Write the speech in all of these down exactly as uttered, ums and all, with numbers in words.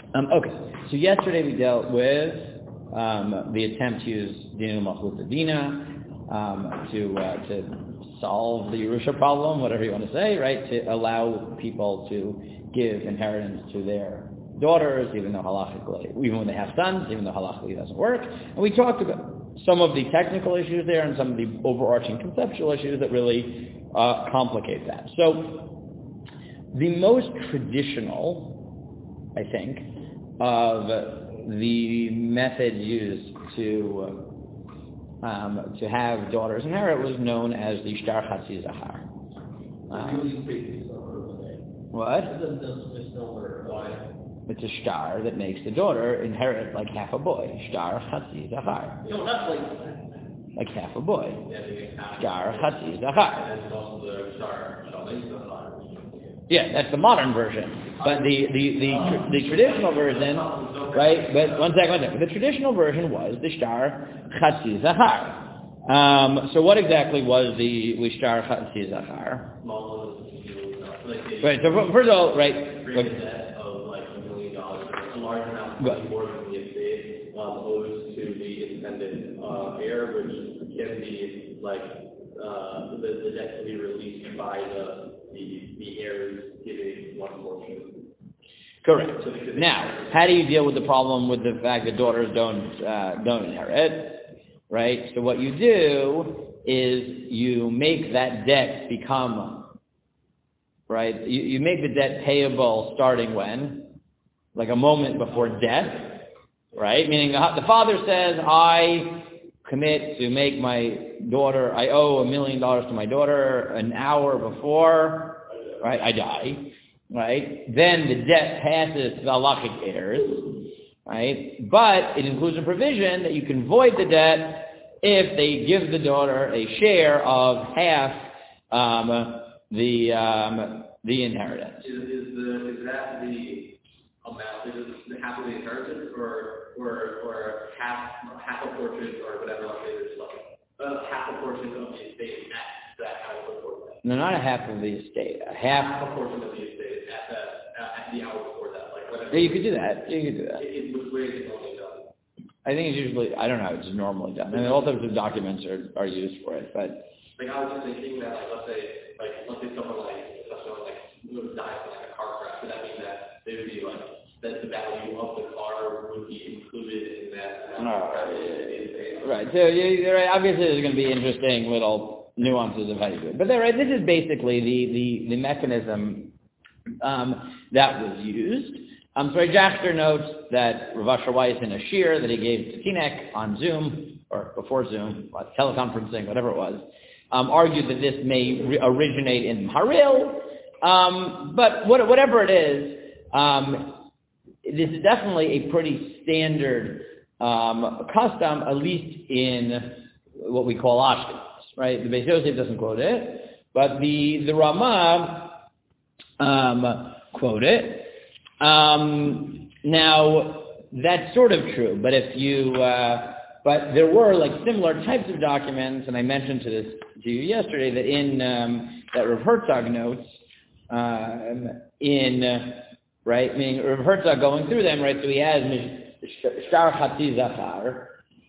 Um, okay, so yesterday we dealt with um, the attempt to use Dinu Malchut Dina um, to uh, to solve the Yerusha problem, whatever you want to say, right? To allow people to give inheritance to their daughters, even though halachically, even when they have sons, even though halachically it doesn't work. And we talked about some of the technical issues there and some of the overarching conceptual issues that really uh, complicate that. So the most traditional, I think, of the method used to um, to have daughters inherit was known as the Shtar Chatzi Zachar. Um, what? It's a shtar that makes the daughter inherit like half a boy. Shtar Chatzi Zachar. No, not like like half a boy. Shtar Chatzi Zachar. Yeah, that's the modern version. But the, the, the, the traditional version, right, but one second, one second. The traditional version was the Shtar Chatzi Zachar. Um, so what exactly was the, the Shtar Chatzi Zachar? Right, so first of all, right, look, a large amount of money more than the estate um, owes to the independent uh, heir, which can be like uh, the, the debt can be released by the the, the heirs giving one portion. Correct. So now, how do you deal with the problem with the fact that daughters don't uh, don't inherit? Right. So what you do is you make that debt become right. You, you make the debt payable starting when. Like a moment before death, right? Meaning the, the father says, I commit to make my daughter, I owe a million dollars to my daughter an hour before, right? I die, right? Then the debt passes to the halachic heirs, right? But it includes a provision that you can void the debt if they give the daughter a share of half um, the um, the inheritance. Is, is, the, is that the amount, is it half of the inheritance, or or or half half a portion, or whatever? Let's say there's like uh, half a portion of the estate at that hour before that. No, not a half of the estate. A half, half a portion of the estate at the uh, at the hour before that, like whatever. Yeah, you could do that. You could do that. It, it, where is it normally done? I think it's usually, I don't know how it's normally done. I mean, all types of documents are, are used for it, but like I was just thinking that, like let's say, like let's say someone like someone like dies in like a car crash, would that mean that they would be like that the value of the car would be included in that? No, right. So you're right. Obviously, there's going to be interesting little nuances of how you do it. But they're right. This is basically the the, the mechanism um, that was used. Um, so Jachter notes that Rav Asher Weiss in a shir that he gave to Teaneck on Zoom or before Zoom, what, teleconferencing, whatever it was, um, argued that this may re- originate in Haril. Um, but what, whatever it is. Um, This is definitely a pretty standard um, custom, at least in what we call Ashkenaz, right? The Beis Yosef doesn't quote it, but the the Ramah um, quote it. Um, now that's sort of true, but if you, uh, but there were like similar types of documents, and I mentioned to this to you yesterday that in um, that Rav Herzog notes um, in. Uh, Right, meaning Rav Herzog going through them, right? So he has Shtar Chatzi Zachar,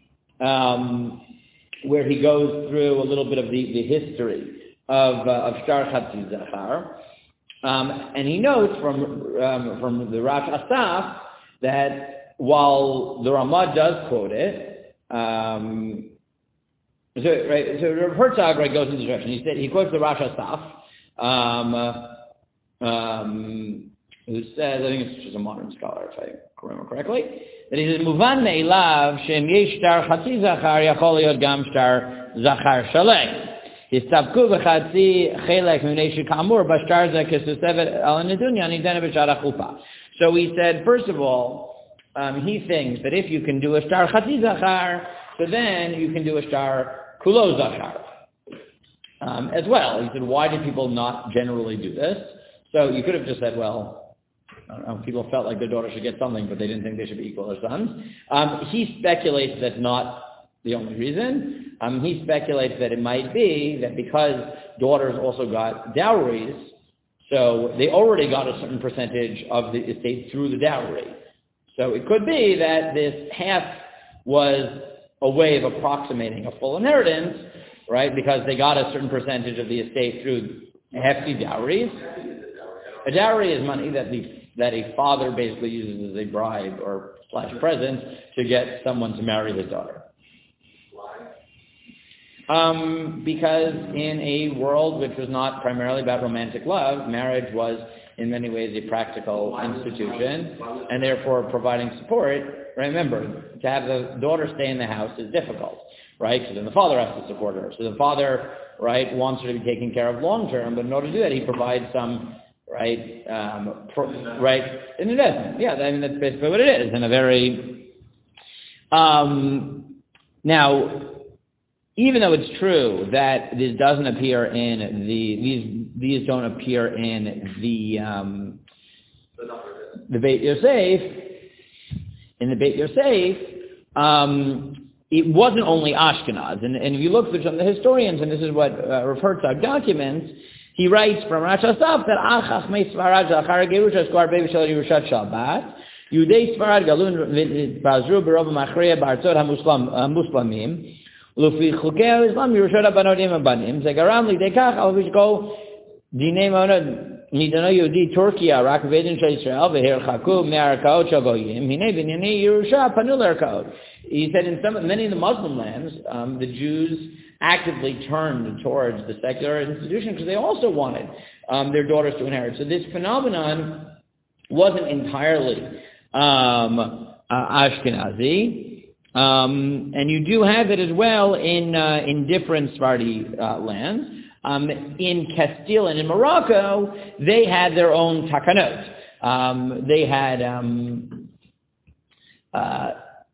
um, where he goes through a little bit of the, the history of uh, of Shtar Chatzi Zachar, um, and he notes from um, from the Rash Asaf that while the Ramah does quote it, um, so right, so Rav Herzog right goes in this direction. He said he quotes the Rash Asaf. Um, uh, um, who says, I think it's just a modern scholar, if I remember correctly, that he says, Muvan me'elav shem yesh shtar chatzi zachar yachol liot gam shtar zachar shalei. Histabku v'chatzi chelek m'nei shekamur b'shtar zeh kesusevet al nedunya nidene b'shar chuppah. So he said, first of all, um, he thinks that if you can do a shtar chatzi zachar, so then you can do a shtar kulo zachar um, as well. He said, why did people not generally do this? So you could have just said, well, I don't know, people felt like their daughter should get something, but they didn't think they should be equal to sons. Um, he speculates that's not the only reason. Um, he speculates that it might be that because daughters also got dowries, so they already got a certain percentage of the estate through the dowry. So it could be that this half was a way of approximating a full inheritance, right? Because they got a certain percentage of the estate through hefty dowries. A dowry is money that the that a father basically uses as a bribe or slash present to get someone to marry his daughter. Um, because in a world which was not primarily about romantic love, marriage was in many ways a practical institution, and therefore providing support. Remember, to have the daughter stay in the house is difficult, right? Because then the father has to support her. So the father, right, wants her to be taken care of long term, but in order to do that, he provides some, right, um, pro, right, an investment. Yeah, I mean that's basically what it is. In a very, um, now. Even though it's true that this doesn't appear in the these these don't appear in the um, the Beit Yosef, in the Beit Yosef, um, it wasn't only Ashkenaz, and, and if you look through some of the historians, and this is what uh, Rav Herzog documents, he writes from Rash Asaf that Achach Mei Svarad Zachar Gerusha Skar Bevi Shel Yerushat Shabbat Yudei Svarad Galun Bazru Berov Machria Barzot Hamuslamim. לפי חוקי האסלאם ירושת הבנות הבנים, זה גרם לידי כך, אבל בשביל דיני מדינה יהודית טורקיה, רק בדין של ישראל, והרחקו מהערכאות של גויים, הנה בענייני ירושה פנו לערכאות. He said in some, many of the Muslim lands, um, the Jews actively turned towards the secular institution because they also wanted um, their daughters to inherit. So this phenomenon wasn't entirely um, uh, Ashkenazi. Um, and you do have it as well in uh, in different Sephardi uh, lands. Um, in Castile and in Morocco, they had their own takanot. Um, they had, um, uh,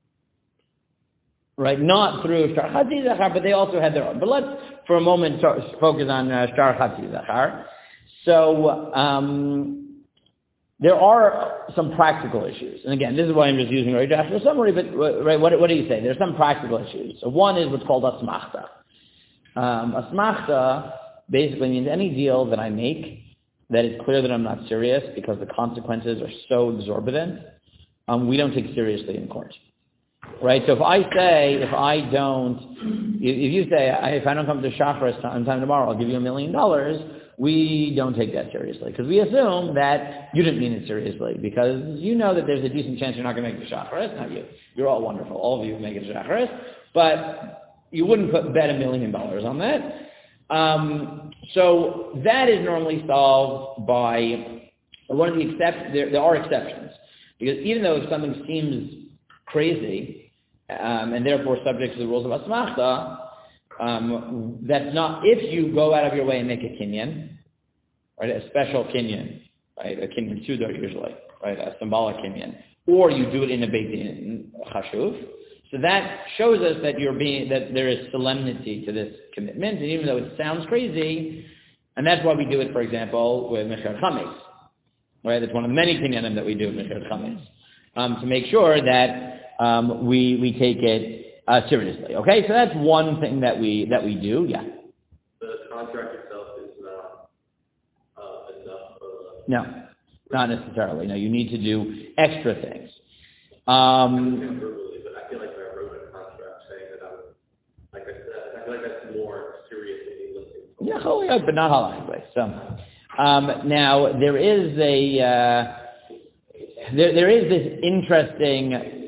right, not through Shtar Chatzi Zachar, but they also had their own. But let's, for a moment, focus on uh, Shtar Chatzi Zachar. So, um, there are some practical issues. And again, this is why I'm just using Roy Joshua summary, but right, what, what do you say? There's some practical issues. So one is what's called asmachta. Um, asmachta basically means any deal that I make that is clear that I'm not serious because the consequences are so exorbitant, um, we don't take seriously in court. Right? So if I say, if I don't, if you say, if I don't come to Shacharis on time tomorrow, I'll give you a million dollars, we don't take that seriously because we assume that you didn't mean it seriously because you know that there's a decent chance you're not going to make the Shacharis, not you. You're all wonderful. All of you make it to Shacharis, but you wouldn't put, bet a million dollars on that. Um, so that is normally solved by one of the exceptions. There, there are exceptions because even though if something seems crazy um, and therefore subject to the rules of Asmachta, Um, that's not, if you go out of your way and make a kinyan, right, a special kinyan, right, a kinyan sudar usually, right, a symbolic kinyan, or you do it in a Beit Din chashuv, so that shows us that you're being, that there is solemnity to this commitment, and even though it sounds crazy, and that's why we do it, for example, with Mechir Chametz, right, it's one of the many kinyanim that we do with Mechir Chametz, um, to make sure that um, we, we take it Uh, seriously, okay? So that's one thing that we that we do, yeah. The contract itself is not uh, enough of a... No, not necessarily. No, you need to do extra things. Um, verbally, but I feel like I wrote a contract saying that I was, like I said, I feel like that's more serious than you listening to. Yeah, holy, but not halachically. So, um, now there is a uh, there there is this interesting.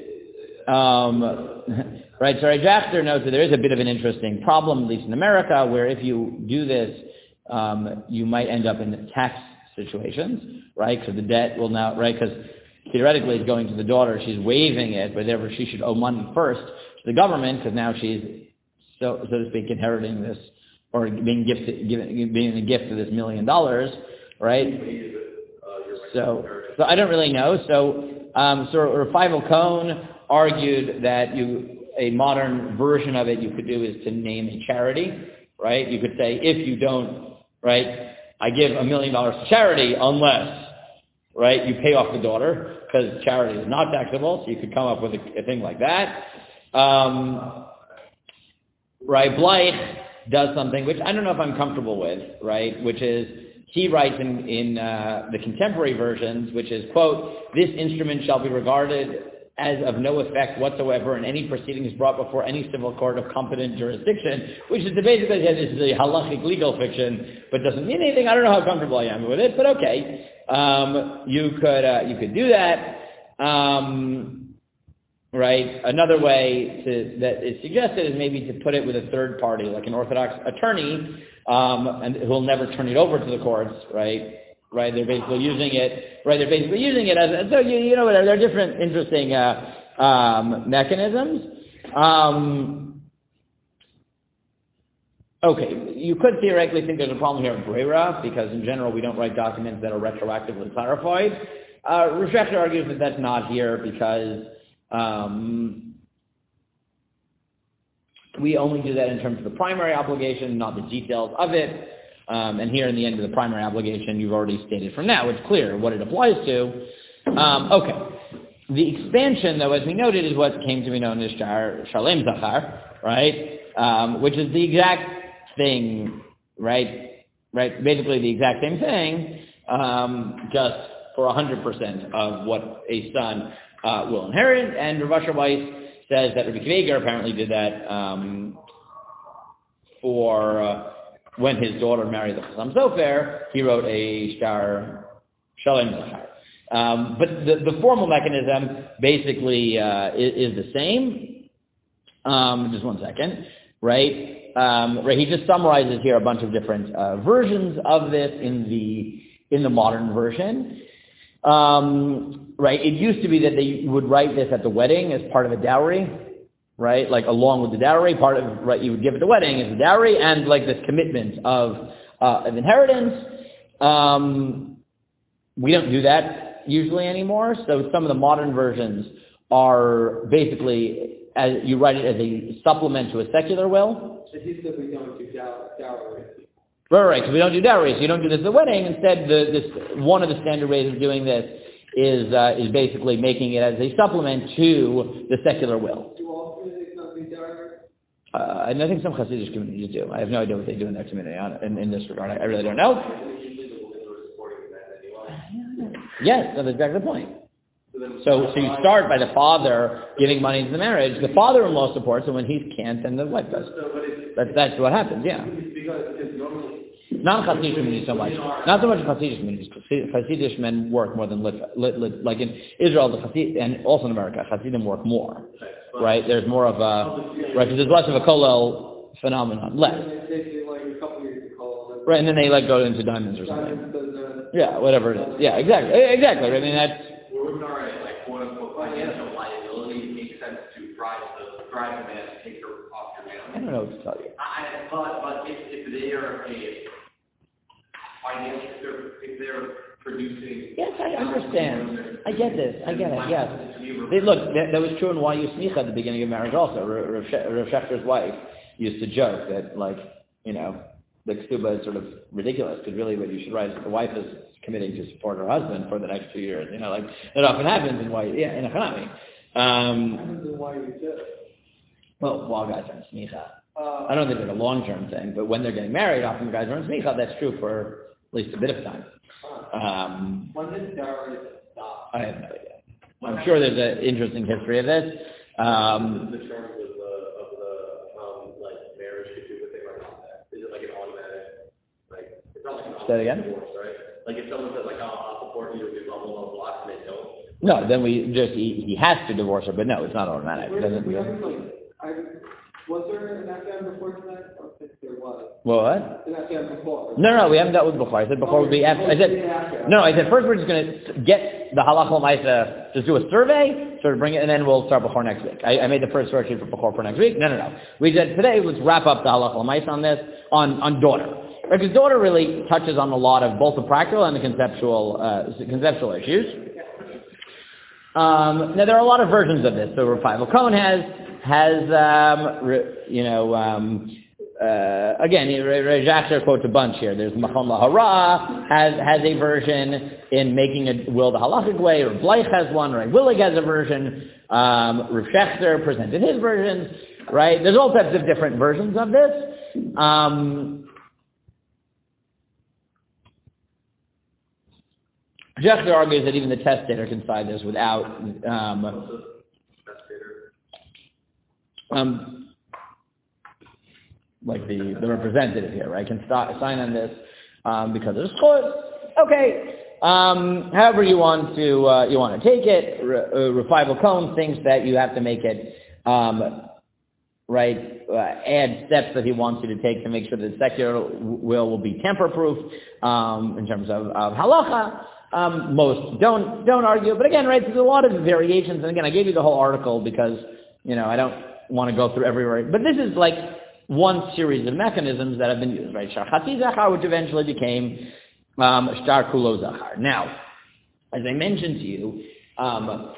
Um, Right, so Ray Jachter notes that there is a bit of an interesting problem, at least in America, where if you do this, um, you might end up in tax situations, right? Because the debt will now, right? Because theoretically it's going to the daughter, she's waiving it, but therefore she should owe money first to the government, because now she's, so so to speak, inheriting this, or being gifted, given, being a gift of this million dollars, right? So, so I don't really know. So, um, so Rafaival Cohn argued that you. A modern version of it you could do is to name a charity, right? You could say, if you don't, right, I give a million dollars to charity unless, right, you pay off the daughter, because charity is not taxable, so you could come up with a, a thing like that. Um, right, Bleich does something which I don't know if I'm comfortable with, right, which is he writes in, in uh, the contemporary versions, which is, quote, this instrument shall be regarded as of no effect whatsoever in any proceedings brought before any civil court of competent jurisdiction, which is basically, this is a halachic legal fiction, but doesn't mean anything. I don't know how comfortable I am with it, but okay. Um, you could uh, you could do that. Um, right? Another way to, that is suggested is maybe to put it with a third party, like an Orthodox attorney, um, and who'll never turn it over to the courts, right? Right? They're basically using it, right? They're basically using it as, so you, you know, there are different interesting uh, um, mechanisms. Um, okay, you could theoretically think there's a problem here with Brera, because in general we don't write documents that are retroactively clarified. Uh, Rav Shechter argues that that's not here because um, we only do that in terms of the primary obligation, not the details of it. Um, and here in the end of the primary obligation, you've already stated from now, it's clear what it applies to. Um, okay. The expansion, though, as we noted, is what came to be known as Shar, Shalem Zachar, right? Um, which is the exact thing, right? Right? Basically the exact same thing, um, just for one hundred percent of what a son uh, will inherit. And Rav Asher Weiss says that Rabbi Kveger apparently did that um, for... Uh, when his daughter married the Chassam Sofer, he wrote a Shtar Shalem Zachar. Um, but the, the formal mechanism basically uh, is, is the same. Um, just one second, right? Um, right. He just summarizes here a bunch of different uh, versions of this in the in the modern version. Um, right. It used to be that they would write this at the wedding as part of a dowry. Right, like along with the dowry, part of right you would give at the wedding is the dowry, and like this commitment of uh, of inheritance. Um, we don't do that usually anymore. So some of the modern versions are basically as you write it as a supplement to a secular will. It used to be don't do dowry. Right, right. So we don't do dowry. So you don't do this at the wedding. Instead, the, this one of the standard ways of doing this is uh, is basically making it as a supplement to the secular will. Uh, and I think some Hasidic communities do. I have no idea what they do in their community on, in, in this regard. I, I really don't know. Yes, that's exactly the point. So, so you start by the father giving money to the marriage. The father-in-law supports, and when he can't, then the wife does. That's that's what happens. Yeah. Not Hasidic communities so much. Not so much Hasidic communities. Hasidic men work more than lit, lit, lit, like in Israel, the Hasid, and also in America, Hasidim work more. Right? There's more of a right because there's less of a kollel phenomenon. Less. Right, and then they like go into diamonds or something. Yeah, whatever it is. Yeah, exactly, exactly. I mean that's. Wouldn't our like quote unquote financial liability make sense to drive the drive the man to take her off your man? I don't know what to tell you. I but but if if they are a financial if they're producing. Yes, I understand. I get this. I get it. Yes. They, look, that, that was true in Y U Smicha at the beginning of marriage also. Rav Shechter's wife used to joke that, like, you know, the ksuba is sort of ridiculous because really what you should write is that the wife is committing to support her husband for the next two years. You know, like, it often happens in Y U, yeah, in a Hanami. Um, well, while guys are in Smicha. I don't think it's a long-term thing, but when they're getting married, often the guys are in Smicha. That's true for at least a bit of time. Um, when did dowry stop? I have no idea. I'm sure there's an interesting history of this. Um, the terms of the of the um, like marriage could do what they write on that. Is it like an automatic? Like it's not like an automatic again? divorce, right? Like if someone says like, oh, I'll support you with blah blah blah blah, and they don't. No, then we just he, he has to divorce her, but no, it's not automatic. It doesn't, we haven't, like, I, was there an Afghan before tonight? I don't think there was. What? An Afghan before. No, no, we haven't dealt with before. I said before would be after. I said no. I said first we're just going to get the halachah l'maisa, just do a survey, sort of bring it, and then we'll start before next week. I, I made the first worksheet for before for next week. No, no, no. We said today let's wrap up the halachah l'maisa on this on on daughter. Because daughter really touches on a lot of both the practical and the conceptual uh, conceptual issues. Um, now there are a lot of versions of this. So Rav Feivel Cohen has has um, re, you know um, uh, again Rav Shechter quotes a bunch here. There's Machon Lahara has has a version in making a will the halachic way. Rav Bleich has one. Rav Willig has a version. Um, Rav Shechter presented his versions. Right? There's all types of different versions of this. Um, Schechter argues that even the testator can sign this without um, um, like the, the representative here, right? Can st- sign on this um, because of the schus. Okay. Um, however you want to uh, you want to take it. Refival Cohn thinks that you have to make it um, right. Uh, add steps that he wants you to take to make sure that the secular will will be tamper-proof um, in terms of, of halacha. Um, most don't don't argue, but again, right? There's a lot of variations, and again, I gave you the whole article because you know I don't want to go through everywhere, but this is like one series of mechanisms that have been used, right? Shtar Chatzi Zachar, which eventually became um, Shtar Kulo Zachar. Now, as I mentioned to you, um,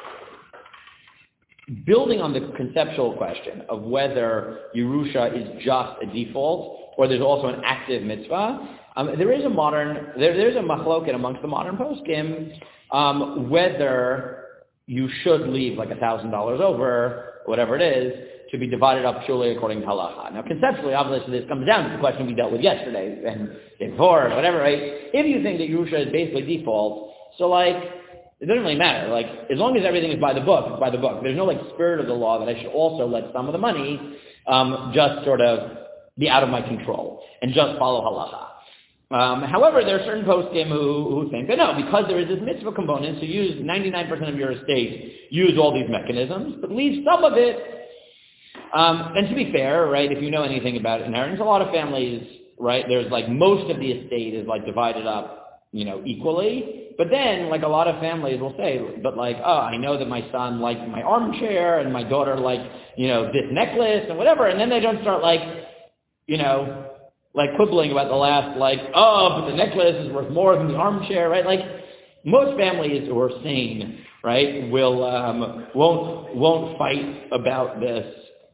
building on the conceptual question of whether Yerusha is just a default or there's also an active mitzvah, um, there is a modern, there, there's a machloket amongst the modern poskim um, whether you should leave like a thousand dollars over, whatever it is, to be divided up purely according to halacha. Now, conceptually, obviously, this comes down to the question we dealt with yesterday and before, whatever, right? If you think that Yerusha is basically default, so like, it doesn't really matter. Like, as long as everything is by the book, it's by the book. There's no, like, spirit of the law that I should also let some of the money um, just sort of be out of my control and just follow halacha. Um, however, there are certain poskim who, who think that no, because there is this mitzvah component, so use ninety-nine percent of your estate, use all these mechanisms, but leave some of it. Um, and to be fair, right, if you know anything about inheritance, a lot of families, right, there's like most of the estate is like divided up, you know, equally. But then, like a lot of families will say, but like, oh, I know that my son liked my armchair and my daughter liked, you know, this necklace and whatever. And then they don't start like, you know, like quibbling about the last, like, oh, but the necklace is worth more than the armchair, right? Like most families who are sane, right, will, um, won't, won't fight about this.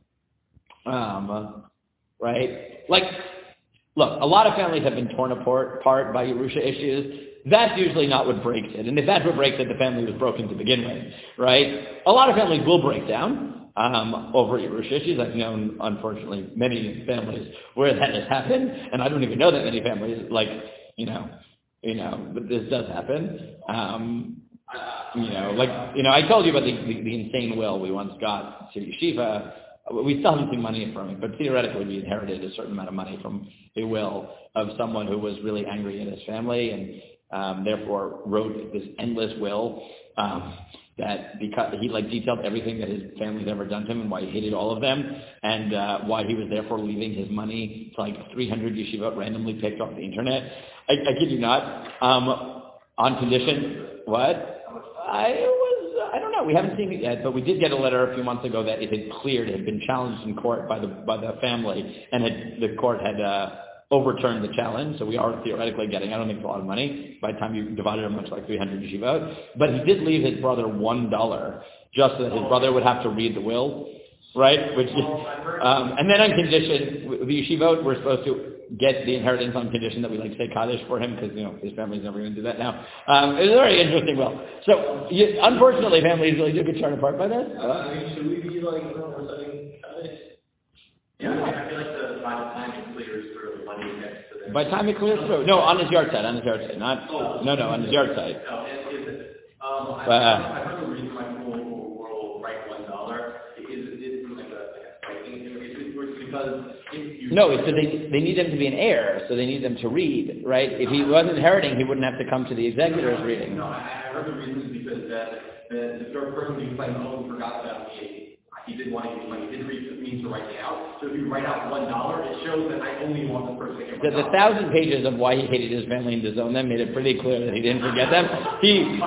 Um, right? Like, look, a lot of families have been torn apart, apart by Yerusha issues. That's usually not what breaks it. And if that's what breaks it, the family was broken to begin with, right? A lot of families will break down um, over Yerusha issues. I've known, unfortunately, many families where that has happened, and I don't even know that many families, like, you know, you know, but this does happen. Um, you know, like, you know, I told you about the, the, the insane will we once got to yeshiva. We still haven't seen money from it, but theoretically we inherited a certain amount of money from a will of someone who was really angry at his family and um, therefore wrote this endless will um, that because he like detailed everything that his family's ever done to him and why he hated all of them and uh, why he was therefore leaving his money to like three hundred yeshivot randomly picked off the internet. I, I kid you not. Um, on condition, what? I was. I don't know. We haven't seen it yet, but we did get a letter a few months ago that it had cleared, it had been challenged in court by the by the family, and had, the court had uh, overturned the challenge. So we are theoretically getting, I don't think it's a lot of money by the time you divided it amongst like three hundred yeshivot. But he did leave his brother one dollar just so that his brother would have to read the will, right? Which, um, and then on condition, the yeshivot were supposed to get the inheritance on condition that we like say Kaddish for him because, you know, his family's never going to do that now. Um, it was a very interesting will. So, you, unfortunately, families really do get torn apart by this. Uh, I mean, should we be like, you know, we're studying Kaddish? Yeah, I feel like the, by the time it clears through, the money gets to them. By the time it clears through? No, on his yard side, on his yard side. Not, oh, no, no, on his yard side. No, is it? Um, I, uh, I heard the reason why people will write one dollar is it like a, like a fighting situation, because if you... No, it's so they, they need him to be an heir, so they need them to read, right? If he wasn't inheriting, he wouldn't have to come to the executors reading. No, I, I heard the reason is because that the, the third person who claimed, oh, he forgot about me, he didn't want to give money, he didn't read the means to write it out. So if you write out one dollar, it shows that I only want the person to get one dollar. The, the thousand pages of why he hated his family and disowned them made it pretty clear that he didn't forget them. He,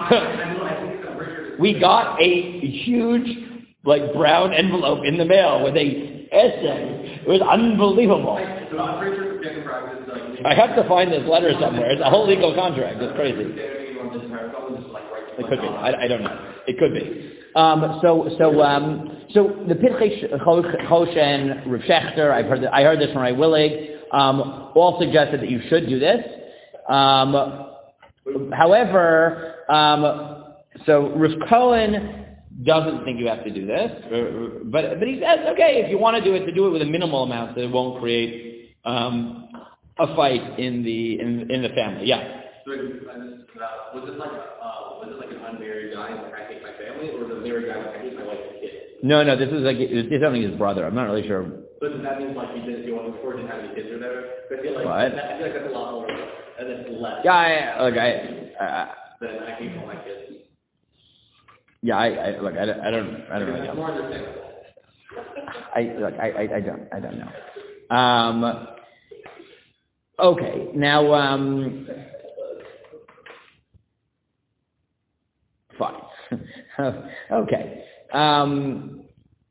we got a huge, like, brown envelope in the mail with a essay. It was unbelievable. I have to find this letter somewhere. It's a whole legal contract. It's crazy. It could be. I, I don't know. It could be. Um, so, so, um, so the Pitchei Choshen, Rav Schechter, I've heard that, I heard this from Ray Willig, um, all suggested that you should do this. Um, however, um, so Rav Cohen doesn't think you have to do this, but but he says, okay, if you want to do it, to do it with a minimal amount, so it won't create um, a fight in the in, in the family. Yeah. So uh, was it like uh, was it like an unmarried guy like I hate my family, or was it a married guy like I hate my wife and kids? No, no, this is like it's only his brother. I'm not really sure. But does that mean like he didn't go on before, didn't have any kids or whatever? I feel like what? that, I feel like that's a lot more, and it's less. Yeah, I, look, I. I than I hate all my kids. Yeah, I, I look, I, don't, I don't, I don't really know. More understandable. I look, I, I, I don't, I don't know. Um, okay, now, um, fine. okay. Um,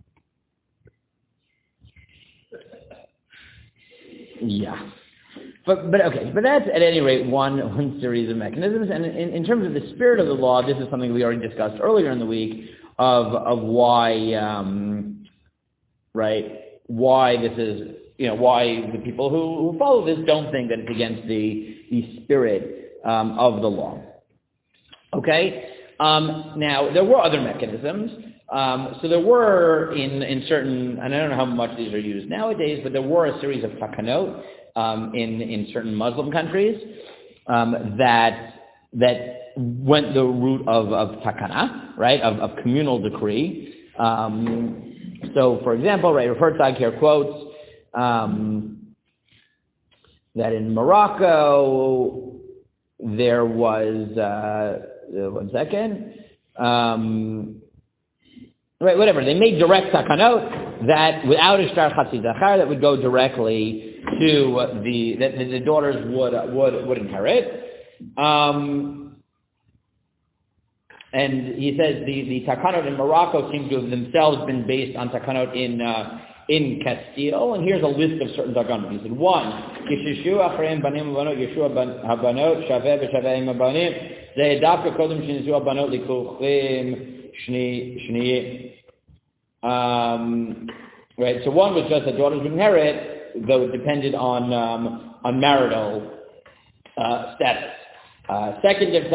yeah. But, but okay, but that's at any rate one, one series of mechanisms. And in, in terms of the spirit of the law, this is something we already discussed earlier in the week of, of why, um, right, why this is, you know, why the people who, who follow this don't think that it's against the, the spirit um, of the law. Okay? Um, now, there were other mechanisms. Um, so there were in, in certain, and I don't know how much these are used nowadays, but there were a series of takanot um, in, in certain Muslim countries um, that that went the route of, of takana, right, of, of communal decree. Um, so, for example, right, Herzog here quotes um, that in Morocco there was, uh, one second, um, right, whatever. They made direct takanot that without ishtar chatzi zachar that would go directly to the that the, the daughters would would would inherit. Um, and he says the the takanot in Morocco seem to have themselves been based on takanot in uh, in Castile. And here's a list of certain takanot. He said one, Kishishu achreim banim banot Yeshua habanot shaveh v'shaveh banim ze dafka kodem shenizu habanot likuchim shni shni. Um, right. So one was just that daughters would inherit, though it depended on um, on marital uh, status. Uh, second, right,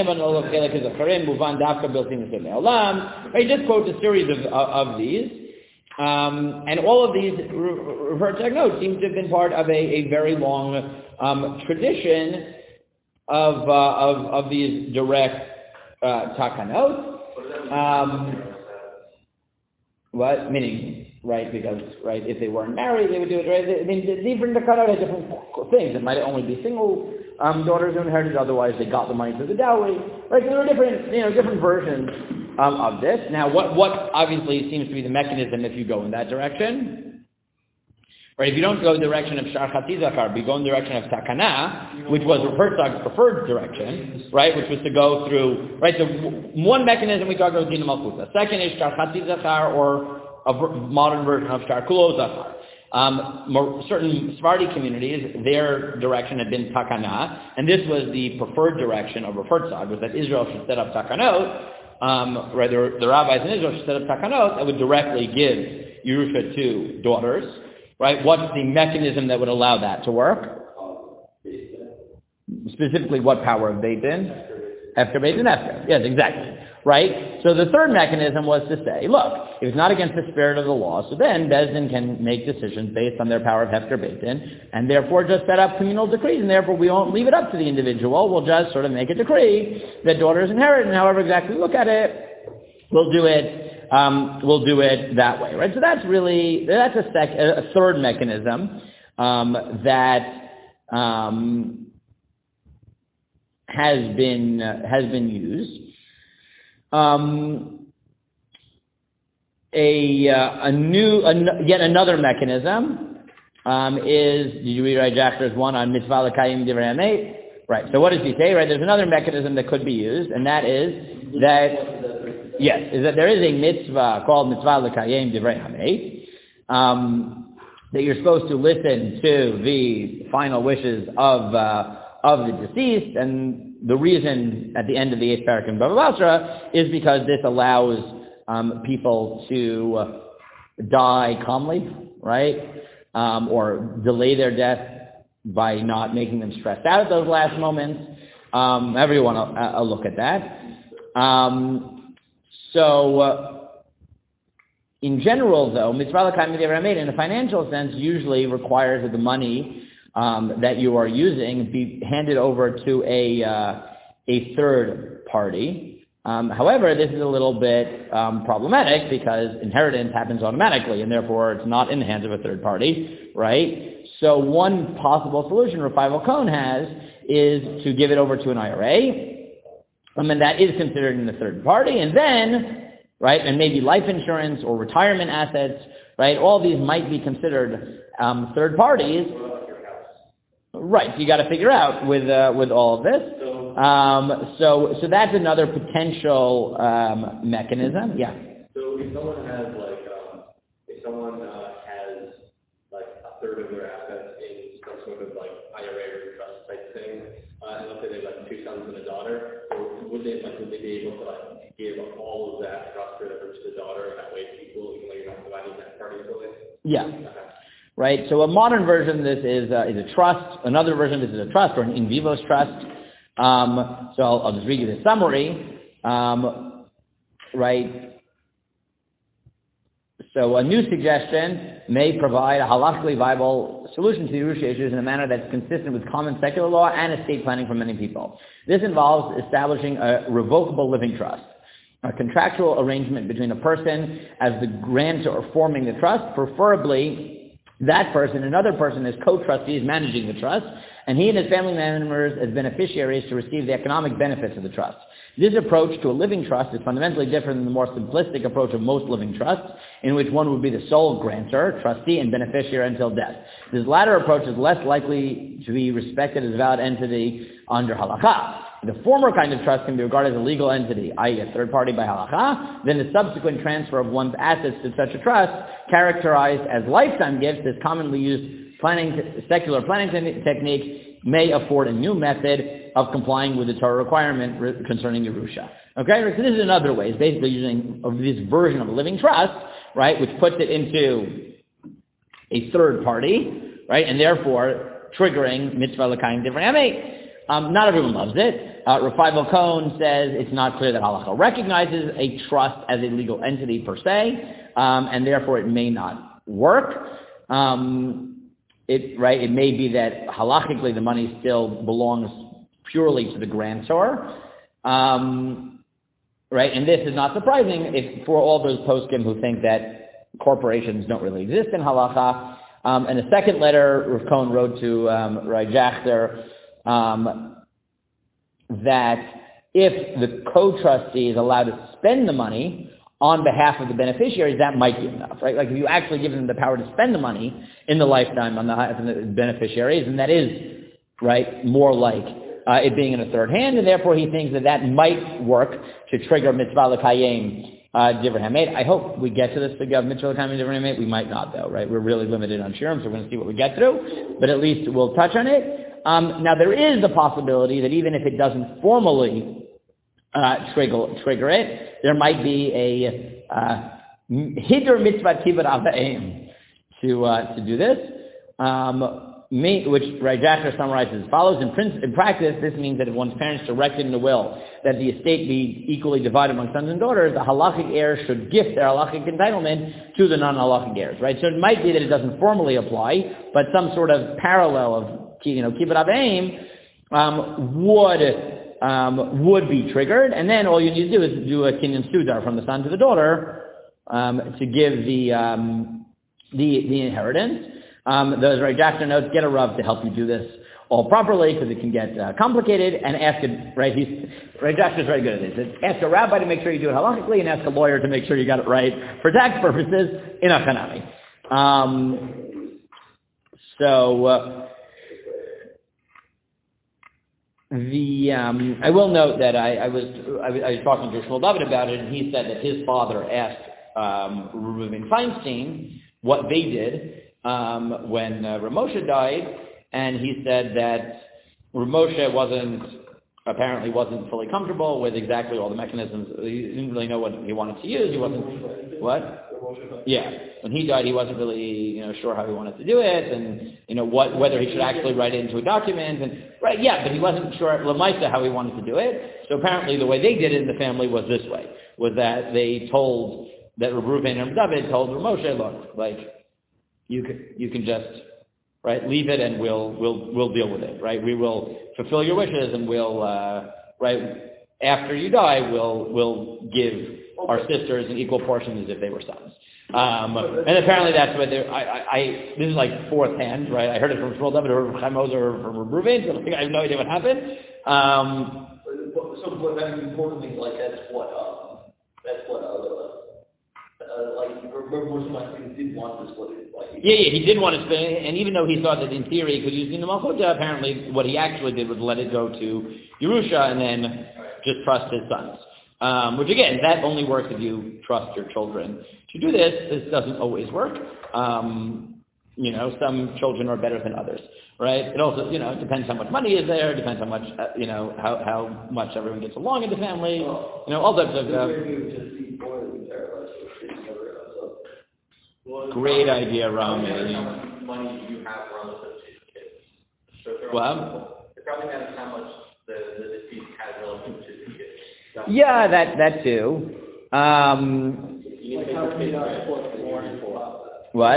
just quote a series of, of, of these. Um, and all of these, Herzog notes, seem to have been part of a, a very long um, tradition of, uh, of of these direct uh, takanot. Um, what? Meaning, right, because, right, if they weren't married, they would do it, right? I mean, different takanot had different things. It might only be single Um, daughters who inherited, otherwise they got the money through the dowry. Right, there are different, you know, different versions um, of this. Now, what, what obviously seems to be the mechanism if you go in that direction, right? If you don't go in the direction of shar chatzi zachar, but you go in the direction of takana, which was Herzog's preferred direction, right, which was to go through, right? So one mechanism we talk about is din malchuta. Second is shar chatzi zachar, or a modern version of shar kulo zachar. Um, more, certain Sephardi communities, their direction had been takana, and this was the preferred direction of Herzog, was that Israel should set up takanot, um, right, the, the rabbis in Israel should set up takanot that would directly give Yerusha to daughters, right? What's the mechanism that would allow that to work? Specifically, what power of Beit Din? Hefker Beit Din Hefker. Yes, exactly. Right? So the third mechanism was to say, look, if it's not against the spirit of the law, so then Beis Din can make decisions based on their power of Hefker Beit Din, and therefore just set up communal decrees, and therefore we won't leave it up to the individual. We'll just sort of make a decree that daughters inherit, and however exactly we look at it, we'll do it, um, we'll do it that way. Right? So that's really, that's a, sec, a third mechanism um, that um, has been uh, has been used. Um, a, uh, a new, a, yet another mechanism um, is, did you read right, Jack? There's one on mitzvah l'kayim divrei hamet. Right, so what does he say? Right, there's another mechanism that could be used, and that is that, yes, is that there is a mitzvah called mitzvah l'kayim divrei hamet, um, that you're supposed to listen to the final wishes of, uh, of the deceased, and the reason at the end of the eighth parak in Bava Basra is because this allows um, people to uh, die calmly, right, um, or delay their death by not making them stressed out at those last moments. Um, everyone will uh, look at that. Um, so, uh, in general, though, mitzvah l'kayim divrei hamet in a financial sense usually requires that the money um, that you are using be handed over to a uh, a third party. Um, however, this is a little bit um, problematic because inheritance happens automatically, and therefore it's not in the hands of a third party, right? So one possible solution Rav Cohen has is to give it over to an I R A, um, and that is considered in the third party, and then, right, and maybe life insurance or retirement assets, right, all these might be considered um, third parties. Right, so you got to figure out with uh, with all of this. Um, so so that's another potential um, mechanism. Yeah. So if someone has like um, if someone uh, has like a third of their assets in some sort of like I R A or trust type thing, uh, and let's say they have like two sons and a daughter, so would they like would they be able to like give all of that trust over to the daughter that way it's equal, even though you're not dividing that party fully? Yeah. Okay. Right, so a modern version of this is uh, is a trust. Another version of this is a trust or an in vivos trust. Um, so I'll, I'll just read you the summary. Um, right. So a new suggestion may provide a halakhically viable solution to the Yerusha issues in a manner that's consistent with common secular law and estate planning for many people. This involves establishing a revocable living trust, a contractual arrangement between a person as the grantor forming the trust, preferably that person, another person as co-trustees managing the trust, and he and his family members as beneficiaries to receive the economic benefits of the trust. This approach to a living trust is fundamentally different than the more simplistic approach of most living trusts, in which one would be the sole grantor, trustee, and beneficiary until death. This latter approach is less likely to be respected as a valid entity under halakha. The former kind of trust can be regarded as a legal entity, that is a third party by halakha. Then the subsequent transfer of one's assets to such a trust, characterized as lifetime gifts, this commonly used planning, secular planning te- technique, may afford a new method of complying with the Torah requirement re- concerning Yerusha. Okay, so this is another way. It's basically using this version of a living trust, right, which puts it into a third party, right, and therefore triggering mitzvah l'kayim divrei hamet. Um, not everyone loves it. Uh, Rav Cohen says it's not clear that halakha recognizes a trust as a legal entity per se, um, and therefore it may not work. Um, it right, it may be that halachically the money still belongs purely to the grantor, um, right? And this is not surprising if for all those poskim who think that corporations don't really exist in halacha. Um, and a second letter Rav Cohen wrote to um, Rai Jachter. Um, that if the co-trustee is allowed to spend the money on behalf of the beneficiaries, that might be enough, right? Like if you actually give them the power to spend the money in the lifetime on the, on the beneficiaries, and that is, right, more like uh, it being in a third hand, and therefore he thinks that that might work to trigger mitzvah l'kayim uh, divrei hamet. I hope we get to this figure of mitzvah l'kayim divrei hamet. We might not, though, right? We're really limited on shirim, so we're going to see what we get through, but at least we'll touch on it. Um, now, there is the possibility that even if it doesn't formally uh, trigger, trigger it, there might be a uh, hidur mitzvah kibbut ava'im to uh, to do this, um, may, which Rai Jachter summarizes as follows. In, prin- in practice, this means that if one's parents directed in the will that the estate be equally divided among sons and daughters, the halachic heirs should gift their halachic entitlement to the non-halachic heirs, right? So it might be that it doesn't formally apply, but some sort of parallel of you know, kibbut ava'im um, would um, would be triggered, and then all you need to do is do a kinyan sudar from the son to the daughter um, to give the um, the the inheritance. Um, those Rai Jachter notes, get a Rav to help you do this all properly because it can get uh, complicated, and ask it right. He's Rai Jachter is very good at this. Ask a rabbi to make sure you do it halachically, and ask a lawyer to make sure you got it right for tax purposes in a chanami. Um, so. Uh, The um, I will note that I, I, was, I was I was talking to Shmuel David about it, and he said that his father asked um, Reuven Feinstein what they did um, when uh, Ramosha died, and he said that Ramosha wasn't apparently wasn't fully comfortable with exactly all the mechanisms. He didn't really know what he wanted to use. He wasn't what. Yeah, when he died, he wasn't really, you know, sure how he wanted to do it, and you know what whether he should actually write it into a document, and right, yeah, but he wasn't sure Lamaisa how he wanted to do it. So apparently, the way they did it in the family was this way: was that they told that Reuven and David told Moshe, look, like you can you can just right? Leave it and we'll, we'll, we'll deal with it, right? We will fulfill your wishes and we'll, uh, right, after you die, we'll, we'll give our sisters an equal portion as if they were sons. Um, and apparently that's what they're, I, I, I, this is like fourth hand, right? I heard it from Shmuel David or from Chaim Moser or from Reuven, so I think I have no idea what happened. Um, so, but I mean, importantly, like, that's what, um, that's what, uh, uh, like, remember most of my things did want to split it. Like, yeah, yeah, he did want to split it, and even though he thought that in theory he could use Dina Malchuta, apparently what he actually did was let it go to Yerusha and then just trust his sons. Um, which again, that only works if you trust your children to do this. This doesn't always work. Um, you know, some children are better than others, right? It also, you know, it depends how much money is there, depends how much, uh, you know, how, how much everyone gets along in the family, you know, all types of stuff. Great idea, Rami. How much money you have relative to your kids. So if Well, it probably matters how much the, the deceased has relative to the kids. That's yeah, that that too. Um, you need to make your kids right. what?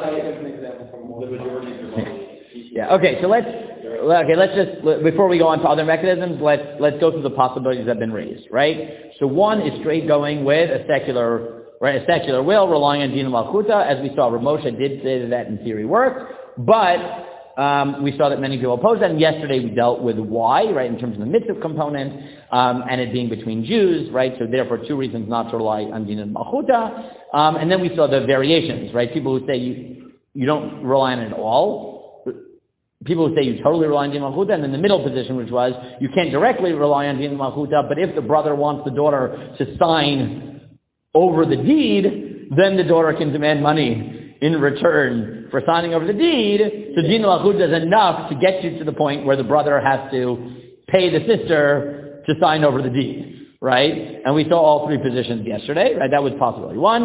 The majority of your money. Yeah. Okay. So let's okay. Let's just before we go on to other mechanisms, let's let's go through the possibilities that have been raised. Right. So one is straight going with a secular, right, a secular will relying on Dina Malchuta, as we saw. Rav Moshe did say that that in theory worked, but um, we saw that many people oppose that. And yesterday we dealt with why, right, in terms of the mitzvah component, um, and it being between Jews, right. So therefore, two reasons not to rely on Dina Malchuta. Um, and then we saw the variations, right. People who say you you don't rely on it at all. People who say you totally rely on Dina Malchuta, and then the middle position, which was you can't directly rely on Dina Malchuta, but if the brother wants the daughter to sign over the deed, then the daughter can demand money in return for signing over the deed. So Dina Malchuta is enough to get you to the point where the brother has to pay the sister to sign over the deed, right? And we saw all three positions yesterday, right? That was possibility one.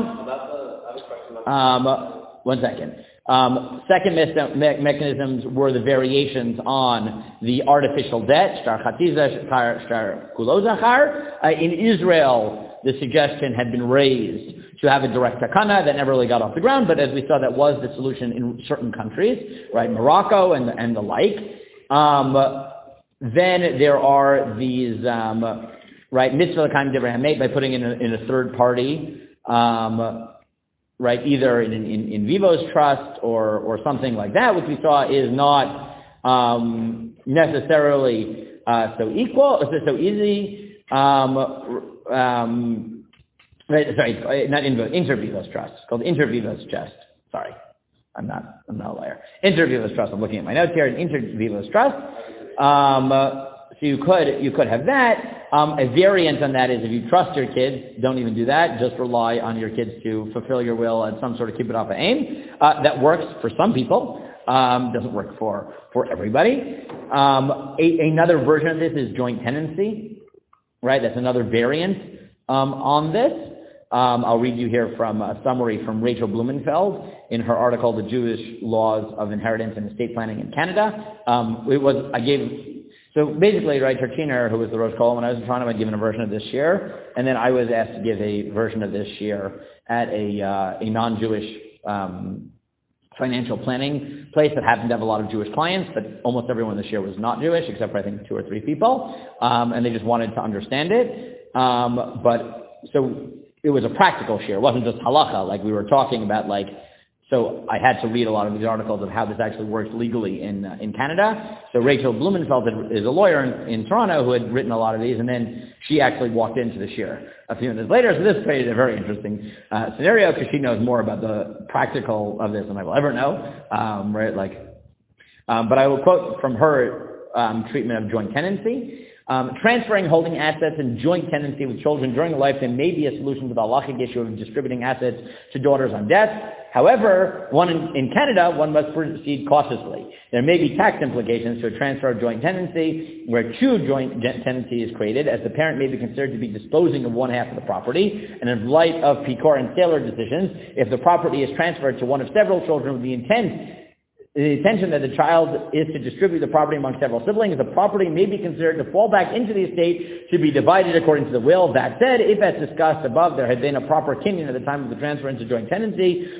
Um, one second. Um, second me- me- mechanisms were the variations on the artificial debt, shtar chatiza, shtar kulo zachar. Uh, in Israel, the suggestion had been raised to have a direct takana that never really got off the ground, but as we saw, that was the solution in certain countries, right, Morocco and, and the like. Um, then there are these, um, right, mitzvah kind of made by putting in a, in a third party, um, right, either in, in, in vivo's trust or, or something like that, which we saw is not um, necessarily uh, so equal, so, so easy. Um, um, right, sorry, not in inter vivos trust. It's called inter vivos trust. Sorry, I'm not I'm not a liar. Inter vivos trust. I'm looking at my notes here. An inter vivos trust. Um, uh, so you could you could have that. Um, a variant on that is if you trust your kids, don't even do that. Just rely on your kids to fulfill your will and some sort of kibbut off aim. Uh, that works for some people. Um, doesn't work for for everybody. Um, a, another version of this is joint tenancy. Right, that's another variant um, on this. Um, I'll read you here from a summary from Rachel Blumenfeld in her article, "The Jewish Laws of Inheritance and Estate Planning in Canada." Um, it was I gave so basically, right, Terchiner, who was the Rosh Kol when I was in Toronto, had given a version of this year, and then I was asked to give a version of this year at a uh, a non-Jewish um, financial planning place that happened to have a lot of Jewish clients, but almost everyone this year was not Jewish, except for I think two or three people, um, and they just wanted to understand it. Um, but so it was a practical share. It wasn't just halacha, like we were talking about, like, so I had to read a lot of these articles of how this actually works legally in uh, in Canada. So Rachel Blumenfeld is a lawyer in, in Toronto who had written a lot of these, and then she actually walked into the share a few minutes later. So this created a very interesting uh, scenario because she knows more about the practical of this than I will ever know, um, right? Like, um, but I will quote from her um, treatment of joint tenancy. Um, transferring holding assets and joint tenancy with children during a lifetime may be a solution to the halachic issue of distributing assets to daughters on death. However, one in, in Canada, one must proceed cautiously. There may be tax implications to a transfer of joint tenancy where true joint tenancy is created, as the parent may be considered to be disposing of one half of the property, and in light of Picor and Saylor decisions, if the property is transferred to one of several children with the intent The intention that the child is to distribute the property among several siblings, the property may be considered to fall back into the estate to be divided according to the will. That said, if as discussed above, there had been a proper kinyan at the time of the transfer into joint tenancy,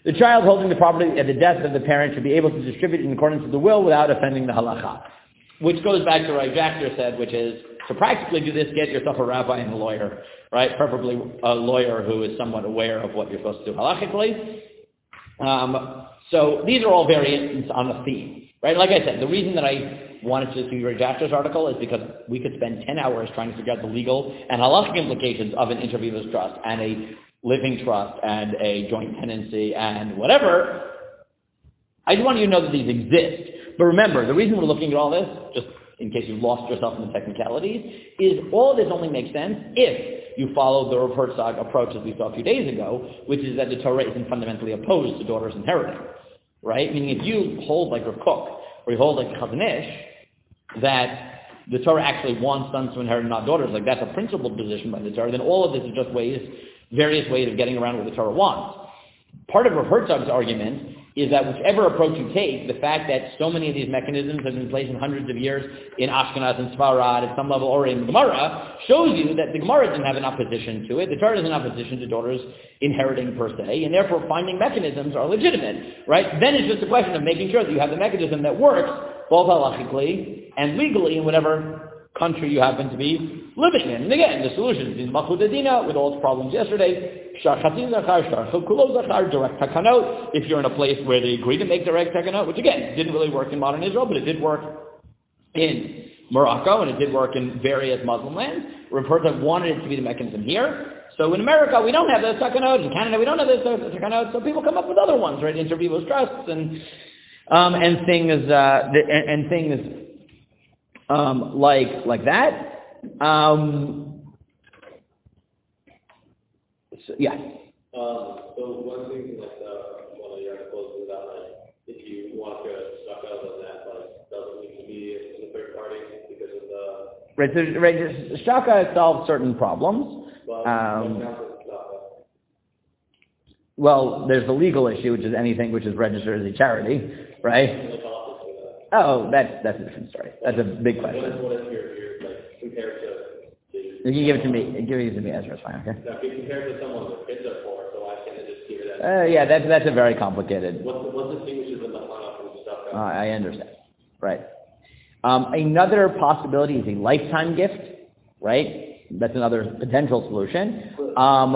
The child holding the property at the death of the parent should be able to distribute in accordance with the will without offending the halacha. Which goes back to what Jachter said, which is, to practically do this, get yourself a rabbi and a lawyer, right? Preferably a lawyer who is somewhat aware of what you're supposed to do halachically. Um, so these are all variants on a theme, right? Like I said, the reason that I wanted to see Jachter's article is because we could spend ten hours trying to figure out the legal and halachic implications of an inter vivos trust and a living trust and a joint tenancy and whatever. I just want you to know that these exist. But remember, the reason we're looking at all this, just in case you've lost yourself in the technicalities, is all of this only makes sense if you follow the Rav Herzog approach as we saw a few days ago, which is that the Torah isn't fundamentally opposed to daughters inheriting, right? Meaning if you hold like Rav Kook, or you hold like Chazon Ish, that the Torah actually wants sons to inherit, not daughters, like that's a principled position by the Torah, then all of this is just ways, various ways of getting around what the Torah wants. Part of Rav Herzog's argument is that whichever approach you take, the fact that so many of these mechanisms have been in place in hundreds of years in Ashkenaz and Sfarad at some level, or in Gemara, shows you that the Gemara doesn't have an opposition to it. The Torah isn't in opposition to daughters inheriting per se, and therefore finding mechanisms are legitimate, right? Then it's just a question of making sure that you have the mechanism that works both halachically and legally in whatever country you happen to be living in. And again, the solution is Malchut Adina with all its problems yesterday. Direct takanot, if you're in a place where they agree to make direct takanot, which again, didn't really work in modern Israel, but it did work in Morocco, and it did work in various Muslim lands. Rav Herzog wanted it to be the mechanism here. So in America, we don't have those takanot. In Canada, we don't have those takanot. So people come up with other ones, right? Inter vivos trusts and um, and things uh, and, and things um, like like that. Um, So, yeah. Um, so one thing like uh, one of your articles is that like if you want to suck out of that, like doesn't need to be in the third party because of the right. So right, shaka solves certain problems. Well, um, well, there's the legal issue, which is anything which is registered as a charity, right? Oh, that's that's a different story. That's a big question. What is, what is your, your like compared to? You can give it to me. Give it to me, Ezra. It's fine, okay? Now, if you compare it to someone with kids are poor, so why can't it just give it that? Uh, yeah, that's that's a very complicated. What's the, what's the distinguishes in the hana from stuff? Uh, I understand. Right. Um, another possibility is a lifetime gift. Right. That's another potential solution. Um,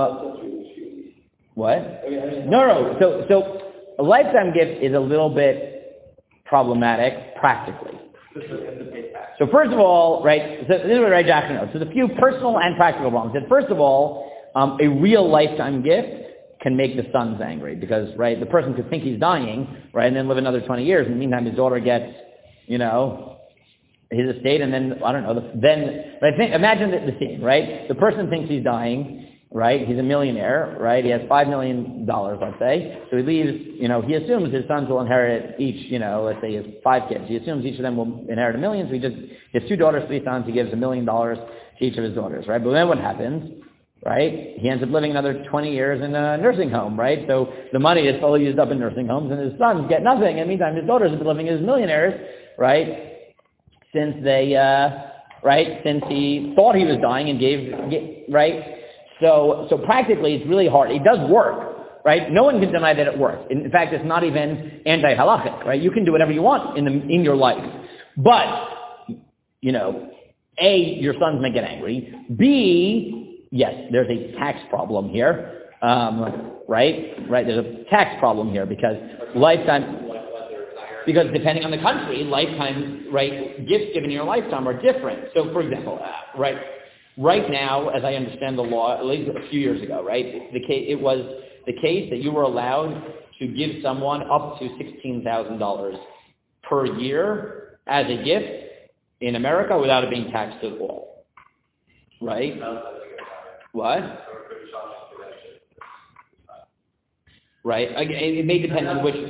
what? No, no. So, so a lifetime gift is a little bit problematic practically. So first of all, right, so this is what Ray Jackson knows. So there's a few personal and practical problems. And first of all, um, a real lifetime gift can make the sons angry because, right, the person could think he's dying, right, and then live another twenty years. In the meantime, his daughter gets, you know, his estate, and then, I don't know, the, then, but I think, imagine the, the scene, right? The person thinks he's dying, right? He's a millionaire, right? He has five million dollars, let's say. So he leaves, you know, he assumes his sons will inherit each, you know, let's say he has five kids. He assumes each of them will inherit a million. So he just, he has two daughters, three sons. He gives a million dollars to each of his daughters, right? But then what happens, right? He ends up living another twenty years in a nursing home, right? So the money is fully used up in nursing homes, and his sons get nothing. In the meantime, his daughters have been living as millionaires, right? Since they, uh, right, since he thought he was dying and gave, right? So, so practically, it's really hard. It does work, right? No one can deny that it works. In fact, it's not even anti-halachic, right? You can do whatever you want in the, in your life. But, you know, A, your sons may get angry. B, yes, there's a tax problem here, um, right? Right, there's a tax problem here because lifetime, because depending on the country, lifetime, right, gifts given in your lifetime are different. So, for example, uh, right, right now, as I understand the law, at least a few years ago, right, the case, it was the case that you were allowed to give someone up to sixteen thousand dollars per year as a gift in America without it being taxed at all. Right? What? Right? Again, it may depend on which.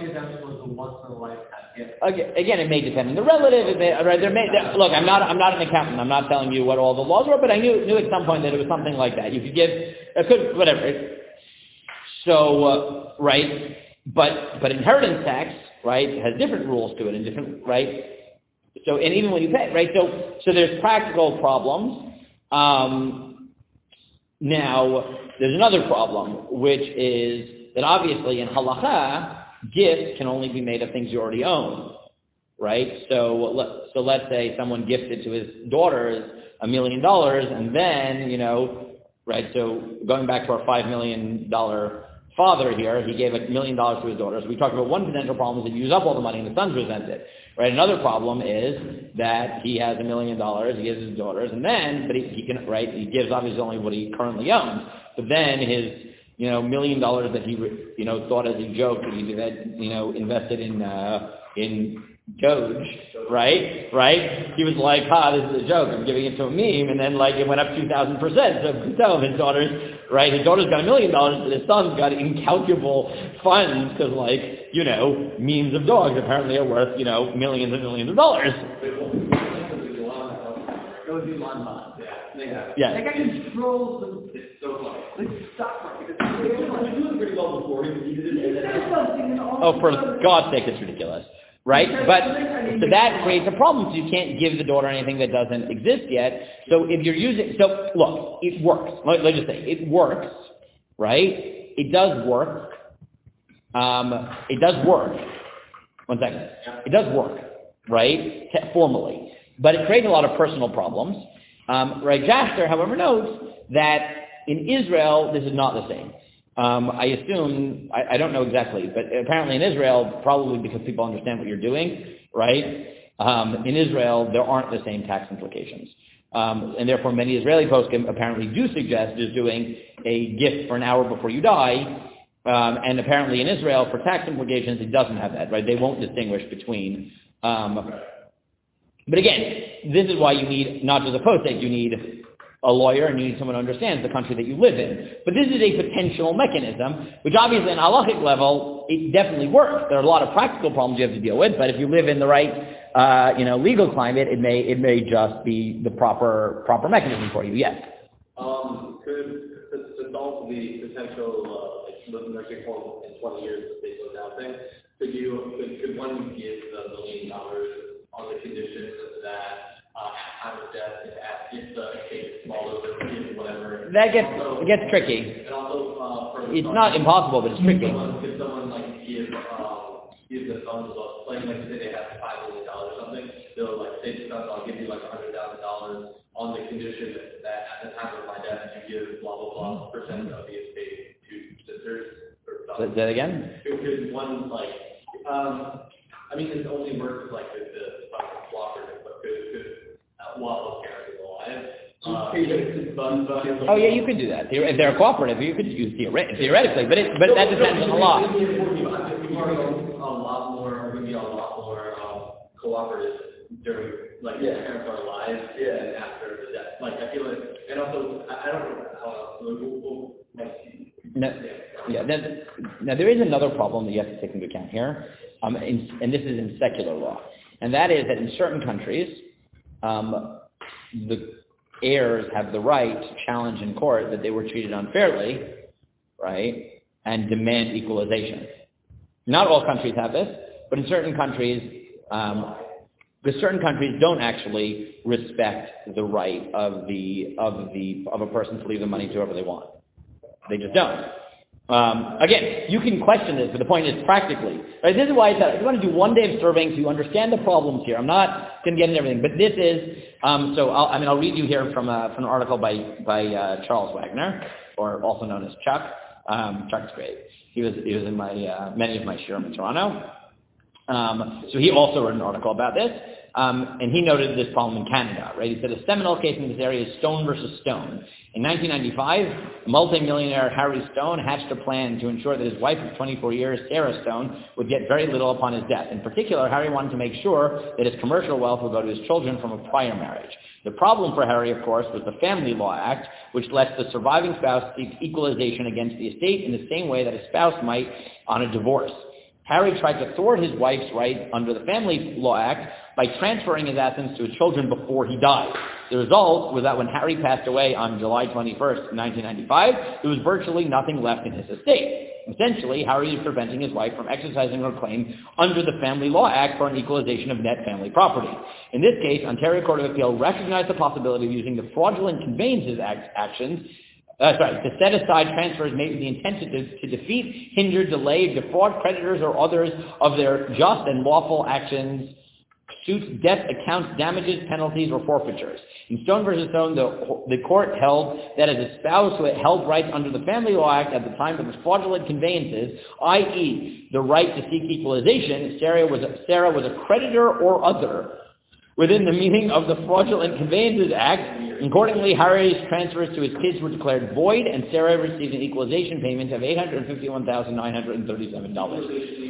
Again, it may depend on the relative. It may, right? There may there, look. I'm not. I'm not an accountant. I'm not telling you what all the laws were, but I knew knew at some point that it was something like that. You could give. It could whatever. So uh, right, but but inheritance tax, right, has different rules to it and different right. So and even when you pay, right. So so there's practical problems. Um, now there's another problem, which is that obviously in halacha, gifts can only be made of things you already own, right? So, so let's say someone gifted to his daughters a million dollars, and then, you know, right, so going back to our five million dollars father here, he gave a million dollars to his daughters. We talked about one potential problem is that you use up all the money and the sons resent it, right? Another problem is that he has a million dollars, he gives his daughters, and then, but he, he can, right, he gives obviously only what he currently owns, but then his, you know, million dollars that he, you know, thought as a joke that he had, you know, invested in, uh, in Doge, right? Right? He was like, ha, this is a joke, I'm giving it to a meme, and then like it went up two thousand percent. So you tell his daughters, right? His daughter's got a million dollars, but his son's got incalculable funds because like, you know, memes of dogs apparently are worth, you know, millions and millions of dollars. Yeah. That guy controls the. It's so funny. Like stock market. He was doing pretty well before he did it. Oh, for God's sake, it's ridiculous. Right? But, so that creates a problem, so you can't give the daughter anything that doesn't exist yet. So if you're using, so look, it works. Let, let's just say, it works, right? It does work. Um, it does work. One second. It does work, right? Formally. But it creates a lot of personal problems. Um, right? Jasper, however, notes that in Israel, this is not the same. Um, I assume, I, I don't know exactly, but apparently in Israel, probably because people understand what you're doing, right? Um, in Israel, there aren't the same tax implications. Um, and therefore, many Israeli poskim apparently do suggest just doing a gift for an hour before you die. Um, and apparently in Israel, for tax implications, it doesn't have that, right? They won't distinguish between... Um, but again, this is why you need, not just a posek, you need a lawyer, and you need someone who understands the country that you live in. But this is a potential mechanism, which obviously on a halachic level, it definitely works. There are a lot of practical problems you have to deal with, but if you live in the right, uh, you know, legal climate, it may it may just be the proper proper mechanism for you. Yes. Um, could to, to solve the potential uh, like nursing home in twenty years based on that thing, could you could, could one give the million dollars on the condition that Uh, time of death, if the case is small over, whatever. That gets also, it gets tricky. And also, uh, for it's not impossible, but it's tricky. Someone, could someone like give um, give the sons of like like say they have five million dollars or something, they'll like say to sons, I'll give you like a hundred thousand dollars on the condition that, that at the time of my death you give blah blah blah percent of the estate to sisters or something. Say that again. Could one like um, I mean it only works like the the cooperative, but could could while the parent is alive. Uh, oh yeah, you could do that. If they're cooperative, you could use theoret- theoretically, but it, but that depends on the law. I think we're a lot more, are going to be a lot more um, cooperative during, like, yeah. the parents are alive yeah. and after the death. Like, I feel like, and also, I, I don't know how else, we'll, we'll, like, no, yeah, now, now there is another problem that you have to take into account here, um, in, and this is in secular law, and that is that in certain countries, Um, the heirs have the right to challenge in court that they were treated unfairly, right, and demand equalization. Not all countries have this, but in certain countries, um, because certain countries don't actually respect the right of the of the of a person to leave the money to whoever they want. They just don't. Um, again, you can question this, but the point is practically. Right? This is why I said, if you want to do one day of surveying so you understand the problems here, I'm not going to get into everything, but this is, um, so I'll, I mean, I'll read you here from, a, from an article by, by uh, Charles Wagner, or also known as Chuck. Um, Chuck's great. He was, he was in my, uh, many of my shiurim in Toronto. Um, so he also wrote an article about this. Um, and he noted this problem in Canada, right? He said a seminal case in this area is Stone versus Stone. In nineteen ninety-five, multimillionaire Harry Stone hatched a plan to ensure that his wife of twenty-four years, Sarah Stone, would get very little upon his death. In particular, Harry wanted to make sure that his commercial wealth would go to his children from a prior marriage. The problem for Harry, of course, was the Family Law Act, which lets the surviving spouse seek equalization against the estate in the same way that a spouse might on a divorce. Harry tried to thwart his wife's right under the Family Law Act by transferring his assets to his children before he died. The result was that when Harry passed away on July twenty-first, nineteen ninety-five, there was virtually nothing left in his estate. Essentially, Harry is preventing his wife from exercising her claim under the Family Law Act for an equalization of net family property. In this case, Ontario Court of Appeal recognized the possibility of using the Fraudulent Conveyances Act actions Uh, sorry, to set aside transfers made with the intent to, to defeat, hinder, delay, defraud creditors or others of their just and lawful actions, suits, debt, accounts, damages, penalties, or forfeitures. In Stone versus Stone, the, the court held that as a spouse who had held rights under the Family Law Act at the time of the fraudulent conveyances, that is, the right to seek equalization, Sarah was a, Sarah was a creditor or other within the meaning of the Fraudulent Conveyances Act. Accordingly, Harry's transfers to his kids were declared void, and Sarah received an equalization payment of eight hundred fifty-one thousand nine hundred thirty-seven dollars.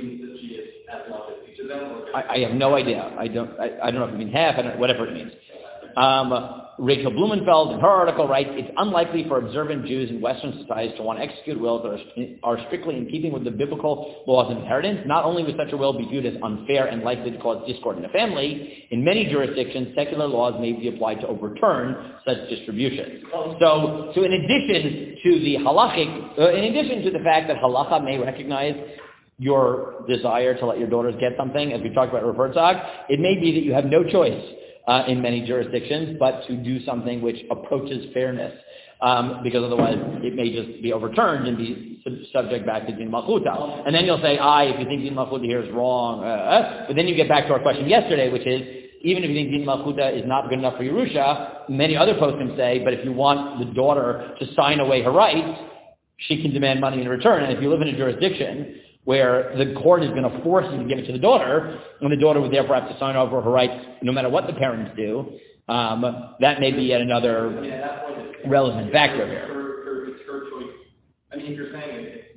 I, I have no idea. I don't. I, I don't know if it means half. I don't. Whatever it means. Um, Rachel Blumenfeld, in her article, writes, "It's unlikely for observant Jews in Western societies to want to execute wills that are, are strictly in keeping with the biblical laws of inheritance. Not only would such a will be viewed as unfair and likely to cause discord in the family, in many jurisdictions, secular laws may be applied to overturn such distributions." So, so in addition to the halachic, uh, in addition to the fact that halacha may recognize your desire to let your daughters get something, as we talked about Rav Herzog, it may be that you have no choice Uh, in many jurisdictions, but to do something which approaches fairness, um, because otherwise it may just be overturned and be sub- subject back to Din Malchuta. And then you'll say, ah, if you think Din Malchuta here is wrong, uh, but then you get back to our question yesterday, which is, even if you think Din Malchuta is not good enough for Yerusha, many other poskim say, but if you want the daughter to sign away her rights, she can demand money in return. And if you live in a jurisdiction where the court is going to force you to give it to the daughter, and the daughter would therefore have to sign over her rights no matter what the parents do, um, that may be yet another yeah, that point is, relevant factor here. Her, her, it's her choice. I mean, if you're saying it,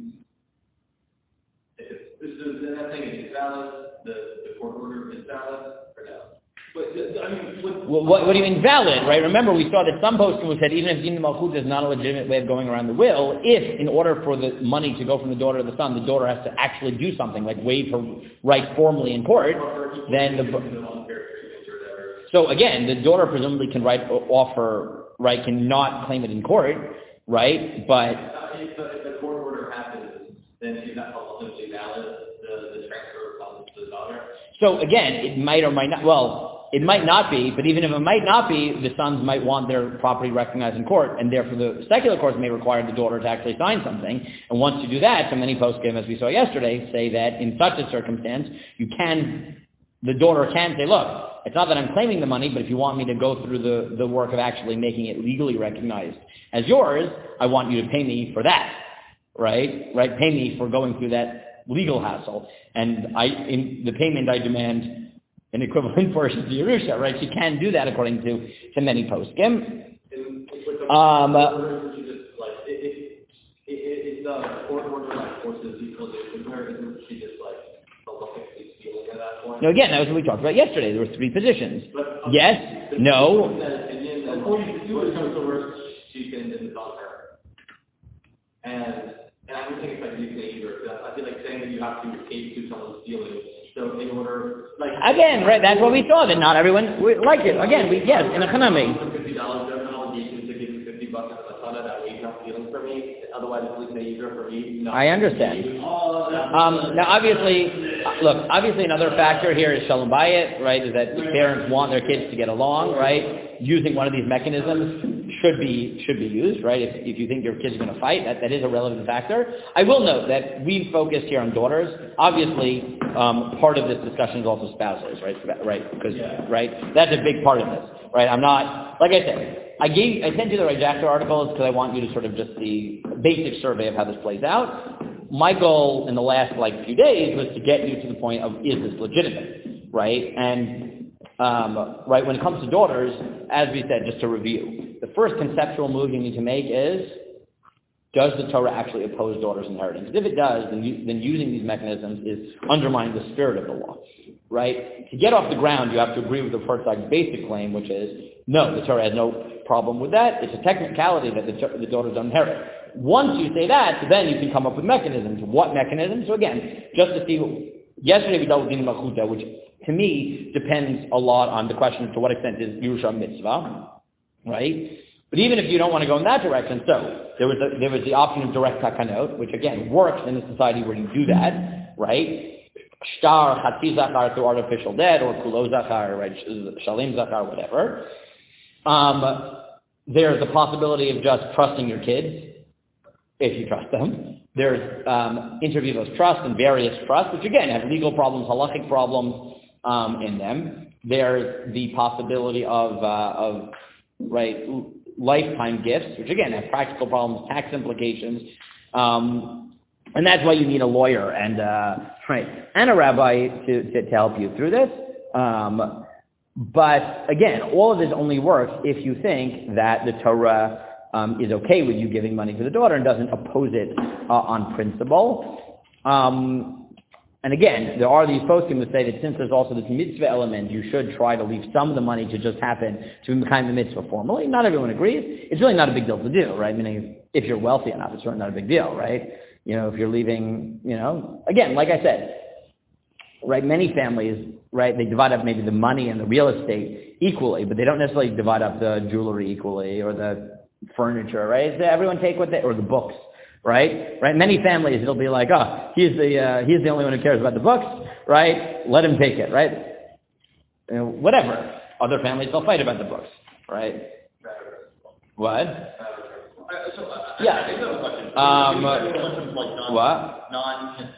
if it's, this is, that thing is valid, the, the court order is valid, or no? But, I mean, what, Well, what, what do you mean valid, right? Remember, we saw that some poskim said even if Din Malchut is not a legitimate way of going around the will, if in order for the money to go from the daughter to the son, the daughter has to actually do something, like waive her right formally in court, then the... So again, the daughter presumably can write off her right, cannot claim it in court, right? But... If the, if the court order happens, then is that ultimately valid, the, the transfer comes to the daughter? So again, it might or might not, well... It might not be, but even if it might not be, the sons might want their property recognized in court, and therefore the secular courts may require the daughter to actually sign something. And once you do that, so many poskim, as we saw yesterday, say that in such a circumstance, you can, the daughter can say, look, it's not that I'm claiming the money, but if you want me to go through the, the work of actually making it legally recognized as yours, I want you to pay me for that, right? Right? Pay me for going through that legal hassle. And I, in the payment I demand an equivalent portion to Yerusha, right? She can do that according to, to many poskim. Um, uh, It's the court order like forces equalization, or isn't she just like selectively stealing at that point? no, again, that was what we talked about yesterday. There were three positions. But, um, yes, no. According to you, it comes to worst, she can insult her. And and I don't think it's like you can either. I feel like saying that you have to pay to someone stealing. So in order, like Again, right? That's what we saw. That not everyone would like it. Again, we yes, in a chanami. Fifty dollars an obligation to give you fifty bucks on the sana that way you're not stealing for me. Otherwise, it's least easier for me. I understand. Um, now, obviously, uh, look. Obviously, another factor here is shalom bayit, right? Is that the parents want their kids to get along, right? Using one of these mechanisms should be should be used, right? If if you think your kids are going to fight, that, that is a relevant factor. I will note that we focused here on daughters. Obviously, um, part of this discussion is also spouses, right? Right? Because right, that's a big part of this, right? I'm not like I said. I gave I sent you the Rajactor articles because I want you to sort of just the basic survey of how this plays out. My goal in the last like few days was to get you to the point of is this legitimate, right? And um, right when it comes to daughters, as we said, just to review, the first conceptual move you need to make is: does the Torah actually oppose daughters' inheritance? If it does, then, you, then using these mechanisms is undermining the spirit of the law, right? To get off the ground, you have to agree with the Herzog's basic claim, which is no, the Torah has no problem with that. It's a technicality that the, the daughters don't inherit. Once you say that, then you can come up with mechanisms. What mechanisms? So again, just to see, what, yesterday we dealt with Din Malchuta, which to me depends a lot on the question to what extent is Yerusha mitzvah, right? But even if you don't want to go in that direction, so there was a, there was the option of direct takanot, which again works in a society where you do that, right? Shtar, chatzi zachar through artificial dead, or kulo zachar, right? Shalim zachar, whatever. Um, there's the possibility of just trusting your kids, if you trust them. There's um, interviews trust and various trusts, which again have legal problems, halachic problems um, in them. There's the possibility of, uh, of right, lifetime gifts, which again have practical problems, tax implications. Um, and that's why you need a lawyer and, uh, right, and a rabbi to, to, to help you through this. Um, but again, all of this only works if you think that the Torah Um, is okay with you giving money to the daughter and doesn't oppose it uh, on principle. Um, and again, there are these poskim that say that since there's also this mitzvah element, you should try to leave some of the money to just happen to kind of the mitzvah formally. Not everyone agrees. It's really not a big deal to do, right? Meaning, if you're wealthy enough, it's certainly not a big deal, right? You know, if you're leaving, you know, again, like I said, right, many families, right, they divide up maybe the money and the real estate equally, but they don't necessarily divide up the jewelry equally or the furniture, right? So everyone take what they, or the books, right? Right? Many families, it'll be like, oh, he's the, uh, he's the only one who cares about the books, right? Let him take it, right? You know, whatever. Other families, they'll fight about the books, right? What? Yeah. Um, what? Non-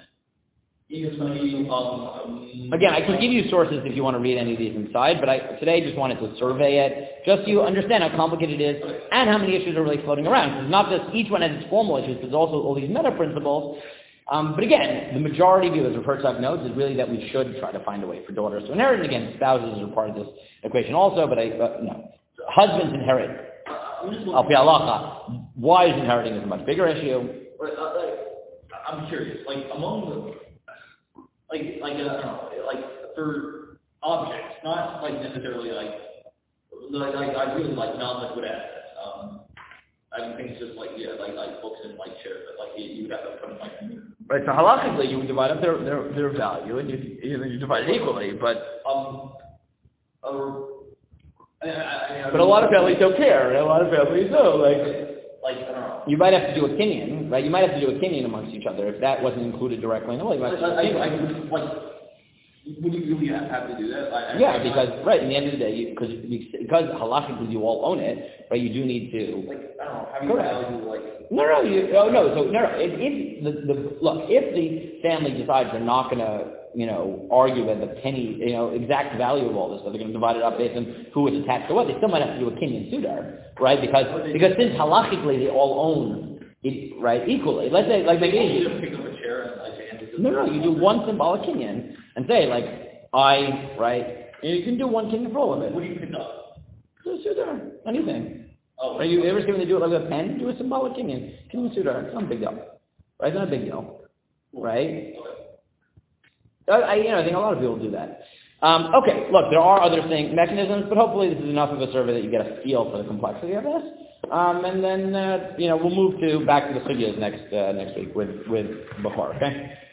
Again, I can give you sources if you want to read any of these inside, but I today just wanted to survey it, just so you understand how complicated it is and how many issues are really floating around. It's not just each one has its formal issues, there's also all these meta principles. Um, but again, the majority view, as Herzog notes, is really that we should try to find a way for daughters to inherit. And again, spouses are part of this equation also, but I, uh, no. Husbands inherit. Al pi halacha. Wives inheriting is a much bigger issue. I'm curious, like among the Like, like, uh, I don't know, like, for objects, not, like, necessarily, like, like, like I really like non-liquid assets. Um, I think it's just, like, yeah, like, like books and, like, shares, but, like, you, you would have to put them, like, right, so halachically, you would divide up their, their, their value, and you, you, you divide it equally, but, um, uh, I, I, I, but a lot of families don't care, a lot of families don't, like, like, I don't know. You might have to do a kinyan, right? You might have to do a kinyan amongst each other if that wasn't included directly in the will. You might have to do a kinyan. I, I, like, would you really have to do that? I, yeah, I, because, right, in the end of the day, because because halachically you all own it, right, you do need to... Like, I don't know, how do you value, like... No, no, you, oh, no, so, no, no, if, if the, the, look, if the family decides they're not going to, you know, argue about the penny, you know, exact value of all this stuff, they're going to divide it up based on who is attached to what, they still might have to do a kinyan sudar, right, because, because since halachically they all own it, right, equally, let's say, like, maybe... You just pick up a chair and, like, no, no, you do one symbolic kinyan and say, like, I, right, and you can do one kinyan for all of it. What do you pick up? Just sudar, anything. Oh, are you ever seen when they do it like with a pen? Do a symbolic kinyan. Kinyan sudar, it's not a big deal. Right, it's not a big deal. Right? I, I, you know, I think a lot of people do that. Um, okay, look, there are other thing, mechanisms, but hopefully this is enough of a survey that you get a feel for the complexity of this. Um, and then, uh, you know, we'll move to back to the studios next uh, next week with with Bachar. Okay.